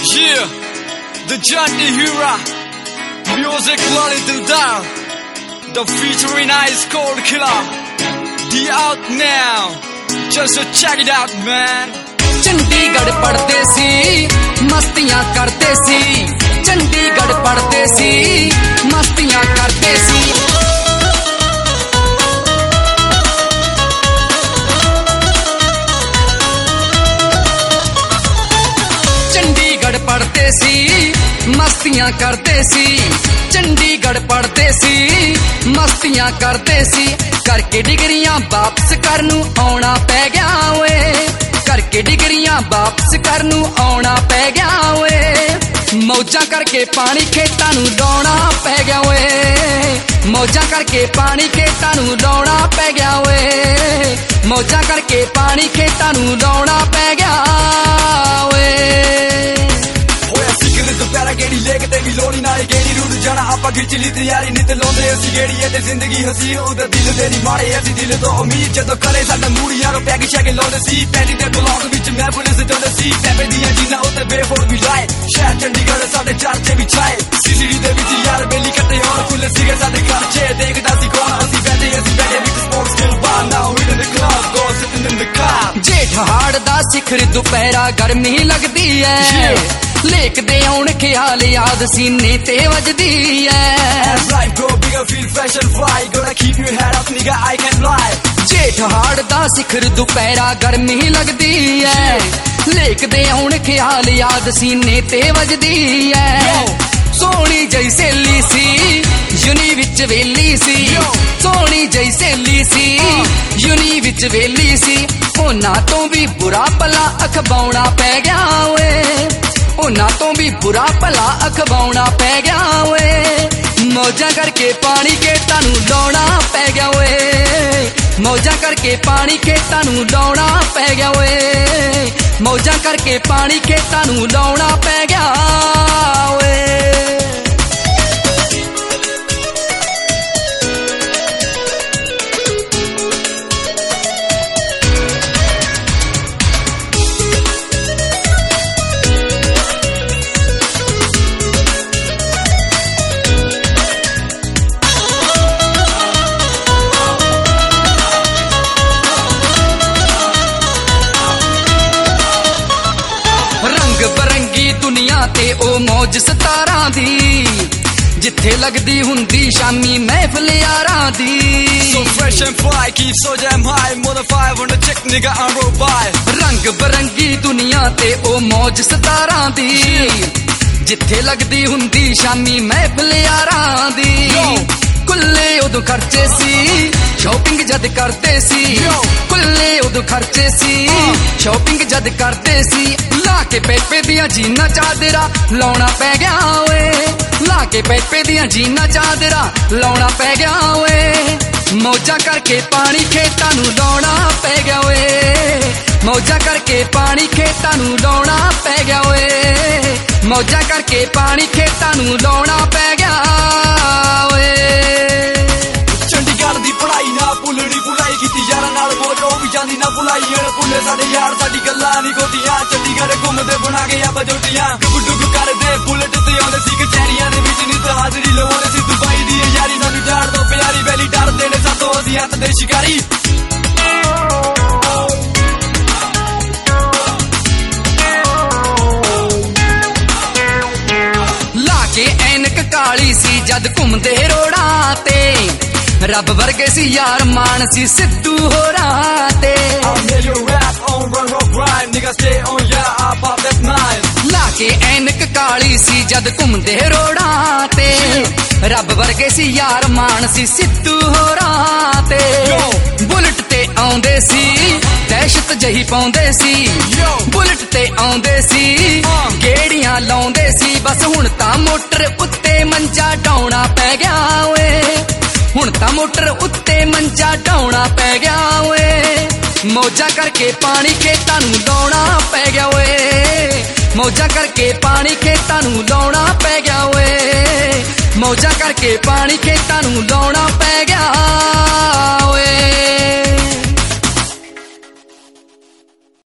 Yeah, the Johnny Hura music Lolly Dildar, the featuring Ice Cold Killer. The out now, just check it out, man. Chandigarh पढ़ते सी मस्तियां करते सी, चंडीगढ़ पढ़ते सी मस्तियां करते सी। चंडीगढ़ पढ़ते सी मस्तियां करते सी, चंडीगढ़ पढ़ते सी मस्तियां करते सी। करके डिग्रियां वापस करनू आउणा पै गया ओए, करके डिग्रियां वापस करनू आउणा पै गया ओए। मौजा करके पानी खेतां नू लाउणा पै गया ओए, मौजा करके पानी खेतां नू लाउणा पै गया ओए, मौजा करके पानी खेतां नू लाउणा पै गया ओए। ਦੁਪਹਿਰਾ ਗੇੜੀ ਲੈ ਕੇ ਤੇਰੀ ਲੋੜੀ ਨਾਲੇ ਗੇੜੀ ਰੁੱਟ ਜਾਣਾ ਆਪਾਂ ਖਿੱਚ ਲਈ ਤਿਆਰੀ ਨਿਤ ਲਾਉਂਦੇ ਅਸੀਂ ਗੇੜੀ ਤੇ ਜ਼ਿੰਦਗੀ ਹਸੀ ਉਹਦਾ ਦਿਲ ਦੇ ਨਹੀਂ ਮਾੜੇ ਅਸੀਂ ਦਿਲ ਤੋਂ ਉਮੀਦ ਜਦੋਂ ਕਰੇ ਸਾਡਾ ਮੂਡ ਯਾਰੋ ਪੈਗ ਸ਼ੈਗ ਲਾਉਂਦੇ ਸੀ ਪੈਦੀ ਦੇ ਬਲੌਕ ਵਿੱਚ ਮੈਂ ਪੁਲਿਸ ਜਾਂਦੇ ਸੀ ਪੈਪੇ ਦੀਆਂ ਜੀਨਾਂ ਉੱਤੇ ਬੇਫੋਰ ਵੀ ਲਾਏ ਸ਼ਹਿਰ ਚੰਡੀਗੜ੍ਹ ਸਾਡੇ ਚਰਚੇ ਵੀ ਛਾਏ ਸੀਸੀਡੀ ਦੇ ਵਿੱਚ ਯਾਰ ਬੇਲੀ ਕੱਟੇ ਹੋਣ ਖੁੱਲੇ ਸੀਗੇ ਸਾਡੇ ਖਰਚੇ ਦੇਖਦਾ ਸੀ ਕੌਣ ਅਸੀਂ ਬੈਠੇ ਵਿੱਚ sports skill bar now hit in the club go sitting in the car. ਜੇਠ ਹਾੜ ਦਾ ਸਿਖਰ ਦੁਪਹਿਰਾ ਗਰਮੀ ਲੱਗਦੀ ਐ, ਲੇਕ ਦੇ ਆਉਣ ਖਿਆਲ ਯਾਦ ਸੀਨੇ ਤੇ ਵੱਜਦੀ ਐ। ਜੇਠ ਹਾੜ ਦਾ ਸਿਖਰ ਦੁਪਹਿਰਾ ਗਰਮੀ ਲੱਗਦੀ ਐ, ਲੇਕ ਦੇ ਆਉਣ ਖਿਆਲ ਯਾਦ ਸੀਨੇ ਤੇ ਵੱਜਦੀ ਐ। ਸੋਹਣੀ ਜਈ ਸਹੇਲੀ ਸੀ ਯੂਨੀ ਵਿੱਚ ਵੇਲੀ ਸੀ, ਸੋਹਣੀ ਜਈ ਸਹੇਲੀ ਸੀ ਯੂਨੀ ਵਿੱਚ ਵੇਲੀ ਸੀ। ਉਹਨਾਂ ਤੋਂ ਵੀ ਬੁਰਾ ਭਲਾ ਅਖਵਾਉਣਾ ਪੈ ਗਿਆ ਓਏ, ਉਹਨਾਂ ਤੋਂ ਵੀ ਬੁਰਾ ਭਲਾ ਅਖਵਾਉਣਾ ਪੈ ਗਿਆ ਓਏ। ਮੌਜਾਂ ਕਰਕੇ ਪਾਣੀ ਖੇਤਾਂ ਨੂੰ ਲਾਉਣਾ ਪੈ ਗਿਆ ਓਏ, ਮੌਜਾਂ ਕਰਕੇ ਪਾਣੀ ਖੇਤਾਂ ਨੂੰ ਲਾਉਣਾ ਪੈ ਗਿਆ ਓਏ, ਮੌਜਾਂ ਕਰਕੇ ਪਾਣੀ ਖੇਤਾਂ ਨੂੰ ਲਾਉਣਾ ਪੈ ਗਿਆ ਓਏ। ਬਰੰਗੀ ਦੁਨੀਆ ਤੇ ਉਹ ਮੌਜ ਸਤਾਰਾਂ ਦੀ, ਜਿੱਥੇ ਲੱਗਦੀ ਹੁੰਦੀ ਸ਼ਾਮੀ ਮਹਿਫਲ ਯਾਰਾਂ ਦੀ। So fresh and fly, keep so damn high, more than 500 chick nigga I'm roll by। ਰੰਗ ਬਰੰਗੀ ਦੁਨੀਆ ਤੇ ਉਹ ਮੌਜ ਸਤਾਰਾਂ ਦੀ, ਜਿੱਥੇ ਲੱਗਦੀ ਹੁੰਦੀ ਸ਼ਾਮੀ ਮਹਿਫਲ ਯਾਰਾਂ ਦੀ। ਕੁੱਲੇ ਉਦੋਂ ਖਰਚੇ ਸੀ ਸ਼ਾਪਿੰਗ ਜਦ ਕਰਦੇ ਸੀ, ਕੁੱਲੇ ਉਦੋਂ ਖਰਚੇ ਸੀ ਸ਼ਾਪਿੰਗ ਜਦ ਕਰਦੇ ਸੀ। ਲਾ ਕੇ ਪੈਪੇ ਦੀਆਂ ਜੀਨਾਂ ਚਾਦਰਾ ਲਾਉਣਾ ਪੈ ਗਿਆ ਓਏ, ਲਾ ਕੇ ਪੈਪੇ ਦੀਆਂ ਜੀਨਾਂ ਚਾਦਰਾ ਲਾਉਣਾ ਪੈ ਗਿਆ ਓਏ। ਮੌਜਾਂ ਕਰਕੇ ਪਾਣੀ ਖੇਤਾਂ ਨੂੰ ਲਾਉਣਾ ਪੈ ਗਿਆ ਓਏ, ਮੌਜਾਂ ਕਰਕੇ ਪਾਣੀ ਖੇਤਾਂ ਨੂੰ ਲਾਉਣਾ ਪੈ ਗਿਆ ਓਏ, ਮੌਜਾਂ ਕਰਕੇ ਪਾਣੀ ਖੇਤਾਂ ਨੂੰ ਲਾਉਣਾ ਪੈ ਗਿਆ ਓਏ। ਚੰਡੀਗੜ੍ਹ ਦੀ ਪੜ੍ਹਾਈ ਨਾ ਭੁੱਲਣੀ ਭੁਲਾਈ ਕੀਤੀ ਯਾਰਾਂ ਨਾਲ ਮੌਜ ਉਹ ਵੀ ਜਾਂਦੀ ਨਾ ਭੁਲਾਈ ਅਣ ਭੁੱਲੇ ਸਾਡੇ ਯਾਰ ਸਾਡੀ ਗੱਲਾਂ ਨਹੀਂ ਗੋਦੀਆਂ। ਚੰਡੀਗੜ੍ਹ ਘੁੰਮਦੇ ਬਣਾ ਕੇ ਆਪਾਂ ਜੋਟੀਆਂ ਡੁੱਬ ਡੁੱਬ ਕਰਦੇ ਬੁਲਟ ਤੇ ਆਉਂਦੇ ਸੀ ਕਚਹਿਰੀਆਂ ਦੇ ਵਿੱਚ ਨਿਤ ਹਾਜ਼ਰੀ ਲਵਾਉਂਦੇ ਸੀ। ਦੁਬਈ ਦੀ ਯਾਰੀ ਸਾਨੂੰ ਜਾਣ ਤੋਂ ਪਿਆਰੀ ਵੈਲੀ ਡਰਦੇ ਨੇ ਸਾਤੋਂ ਅਸੀਂ ਹੱਥ ਦੇ ਸ਼ਿਕਾਰੀ। ਲਾ ਕੇ ਐਨਕ ਕਾਲੀ ਸੀ ਜਦ ਘੁੰਮਦੇ ਰੋੜਾਂ ਤੇ, ਰੱਬ ਵਰਗੇ ਸੀ ਯਾਰ ਮਾਨ ਸੀ ਸਿੱਧੂ ਹੋਰਾਂ ਤੇ। ਲਾ ਕੇ ਐਨਕ ਕਾਲੀ ਸੀ ਜਦ ਘੁੰਮਦੇ ਰੋੜਾਂ ਤੇ, ਰੱਬ ਵਰਗੇ ਸੀ ਯਾਰ ਮਾਨ ਸੀ ਸਿੱਧੂ ਹੋਰਾਂ ਤੇ। ਬੁਲਟ ਤੇ ਆਉਂਦੇ ਸੀ ਦਹਿਸ਼ਤ ਜਹੀ ਪਾਉਂਦੇ ਸੀ, ਬੁਲਟ ਤੇ ਆਉਂਦੇ ਸੀ ਗੇੜੀਆਂ ਲਾਉਂਦੇ ਸੀ। ਬਸ ਹੁਣ ਤਾਂ ਮੋਟਰ ਉੱਤੇ ਮੰਜਾ ਡਾਉਣਾ ਪੈ ਗਿਆ ਓਏ, ਹੁਣ ਤਾਂ ਮੋਟਰ ਉੱਤੇ ਮੰਜਾ ਡਾਉਣਾ ਪੈ ਗਿਆ ਓਏ। ਮੌਜਾਂ ਕਰਕੇ ਪਾਣੀ ਖੇਤਾਂ ਨੂੰ ਲਾਉਣਾ ਪੈ ਗਿਆ ਓਏ, ਮੌਜਾਂ ਕਰਕੇ ਪਾਣੀ ਖੇਤਾਂ ਨੂੰ ਲਾਉਣਾ ਪੈ ਗਿਆ ਓਏ, ਮੌਜਾਂ ਕਰਕੇ ਪਾਣੀ ਖੇਤਾਂ ਨੂੰ ਲਾਉਣਾ ਪੈ ਗਿਆ